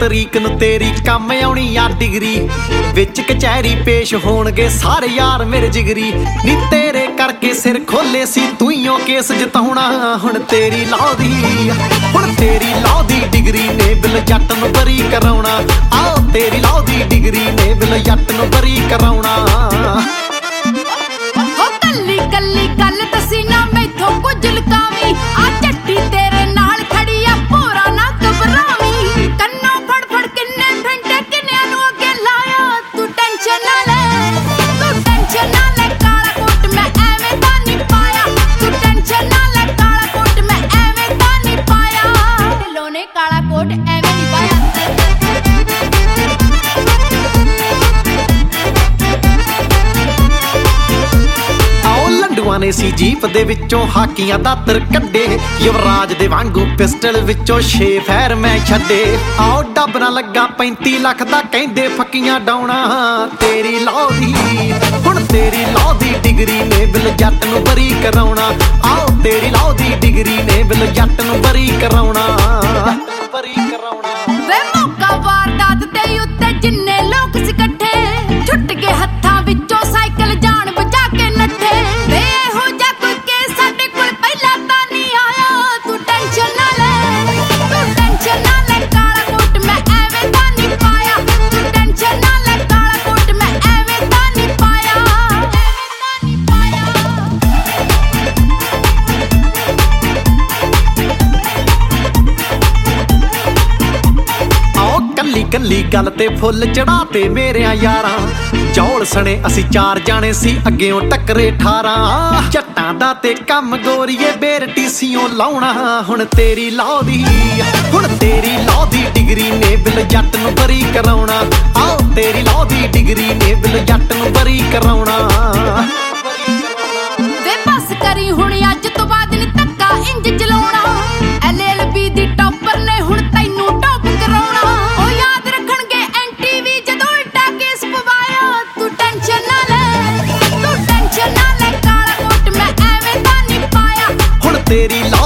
ਤਰੀਕ ਨੂੰ ਤੇਰੀ ਕੰਮ ਆਉਣੀ ਆ ਡਿਗਰੀ ਵਿੱਚ ਕਚਹਿਰੀ ਪੇਸ਼ ਹੋਣਗੇ ਸਾਰੇ ਯਾਰ ਮੇਰੇ ਜਿਗਰੀ ਨੀ ਤੇਰੇ ਕਰਕੇ ਸਿਰ ਖੋਲੇ ਸੀ ਤੂਈਓ ਕੇਸ ਜਿਤਾਉਣਾ ਹੁਣ ਤੇਰੀ ਲਾਹ ਦੀ ਡਿਗਰੀ ਨੇ ਬਿਲ ਜੱਟ ਨੂੰ ਬਰੀ ਕਰਾਉਣਾ ਆਓ ਤੇਰੀ ਲਾਹ ਦੀ ਡਿਗਰੀ ਨੇ ਬਿਲ ਜੱਟ ਨੂੰ ਬਰੀ ਕਰਾਉਣਾ ਕੱਲੀ ਕੱਲੀ ਗੱਲ ਦਸੀ ਨਾ ਮੈਥੋਂ ਕੁਝ ਲੁਕਾਵੀਂ ਆ ਝੱਟੀ ਤੇਰੇ ਨਾਲ ਖੜੀ ਆ ਭੋਰਾ ਨਾ ਘਬਰਾਵੀਂ ਕੰਨੋਂ ਫੜ ਫੜ ਕਿੰਨੇ ਫੰਟੇ ਕਿੰਨਿਆਂ ਨੂੰ ਅੱਗੇ ਲਾਇਆ ਤੂੰ ਟੈਨਸ਼ਨ ਨਾ ਲੈ ਕਾਲਾ ਕੋਟ ਮੈਂ ਐਵੇਂ ਤਾਂ ਨਹੀਂ ਪਾਇਆ ਤੂੰ ਟੈਨਸ਼ਨ ਨਾ ਲੈ ਕਾਲਾ ਕੋਟ ਮੈਂ ਐਵੇਂ ਤਾਂ ਨਹੀਂ ਪਾਇਆ ਢਿੱਲੋਂ ਨੇ ਕਾਲਾ ਕੋਟ ਐਵੇਂ ਨਹੀਂ ਪਾਇਆ ਨੇ ਸੀ ਜੀਪ ਦੇ ਵਿੱਚੋਂ ਹਾਕੀਆਂ ਦਾ ਤਰ ਕੱਢੇ ਯੁਵਰਾਜ ਦੇ ਵਾਂਗੂ ਪਿਸਟਲ ਵਿੱਚੋਂ 6 ਫੈਰ ਮੈਂ ਛੱਡੇ ਆਓ ਡੱਬ ਨਾ ਲੱਗਾ 35 ਲੱਖ ਦਾ ਕਹਿੰਦੇ ਫੱਕੀਆਂ ਡਾਉਣਾ ਤੇਰੀ ਲਾਹ ਦੀ ਡਿਗਰੀ ਨੇ ਬਿਲ ਜੱਟ ਨੂੰ ਬਰੀ ਕਰਾਉਣਾ ਆਓ ਤੇਰੀ ਲਾਹ ਦੀ ਡਿਗਰੀ ਨੇ ਬਿਲ ਜੱਟ ਨੂੰ ਬਰੀ ਕਰਾਉਣਾ ਵੇ ਮੌਕਾ ਵਾਰਦਾਤ ਤੇ ਉੱਤੇ ਜਿੰਨੇ ਲੋਕ ਸੀ ਇਕੱਠੇ ਛੁੱਟ ਗਏ ਹੱਥਾਂ ਵਿੱਚੋਂ ਸਾਈਕਲ ਜਾਣ ਬਚਾ ਕੇ ਨੱਠੇ ਵੇ ਇਹੋ ਜਿਹਾ ਕੋਈ ਕੇਸ ਸਾਡੇ ਕੋਲ ਪਹਿਲਾਂ ਤਾਂ ਨਹੀਂ ਆਇਆ ਤੂੰ ਟੈਨਸ਼ਨ ਨਾ ਲੈ ਕਾਲਾ ਕੋਟ ਮੈਂ ਐਵੇਂ ਤਾਂ ਨਹੀਂ ਪਾਇਆ ਤੂੰ ਟੈਨਸ਼ਨ ਨਾ ਲੈ ਕਾਲਾ ਕੋਟ ਮੈਂ ਐਵੇਂ ਤਾਂ ਨਹੀਂ ਪਾਇਆ ਕੱਲੀ ਗੱਲ ਤੇ ਫੁੱਲ ਚੜਾ ਤੇ ਮੇਰਿਆਂ ਯਾਰਾਂ ਜੌਲ ਸਣੇ ਅਸੀਂ 4 ਜਾਣੇ ਸੀ ਅੱਗਿਓਂ ਟੱਕਰੇ 18 ਜੱਟਾਂ ਦਾ ਤੇ ਕੰਮ ਗੋਰੀਏ ਬੇਰਟੀ ਸੀਓਂ ਲਾਉਣਾ ਹੁਣ ਤੇਰੀ ਲਾਹ ਦੀ ਡਿਗਰੀ ਨੇ ਬਿਲ ਜੱਟ ਨੂੰ ਬਰੀ ਕਰਾਉਣਾ ਆਓ ਤੇਰੀ ਲਾਹ ਦੀ ਡਿਗਰੀ ਨੇ ਬਿਲ ਜੱਟ ਨੂੰ ਬਰੀ ਕਰਾਉਣਾ ਵੇ ਬਸ ਕਰੀ ਹੁਣ ਅੱਜ ਤੋਂ ਬਾਅਦ ਨੀ ਧੱਕਾ ਇੰਜ ਚਲਾਉਣਾ LLB ਦੀ ਟੌਪਰ ਨੇ ਹੁਣ ਤੈਨੂੰ ਟੌਪ ਕਰਾਉਣਾ ਉਹ ਯਾਦ ਰੱਖਣਗੇ NTV ਜਦੋਂ ਉਲਟਾ ਕੇਸ ਪਵਾਇਆ ਤੂੰ ਟੈਨਸ਼ਨ ਨਾ ਲੈ ਕਾਲਾ ਕੋਟ ਮੈਂ ਐਵੇਂ ਤਾਂ ਨਹੀਂ ਪਾਇਆ ਹੁਣ ਤੇਰੀ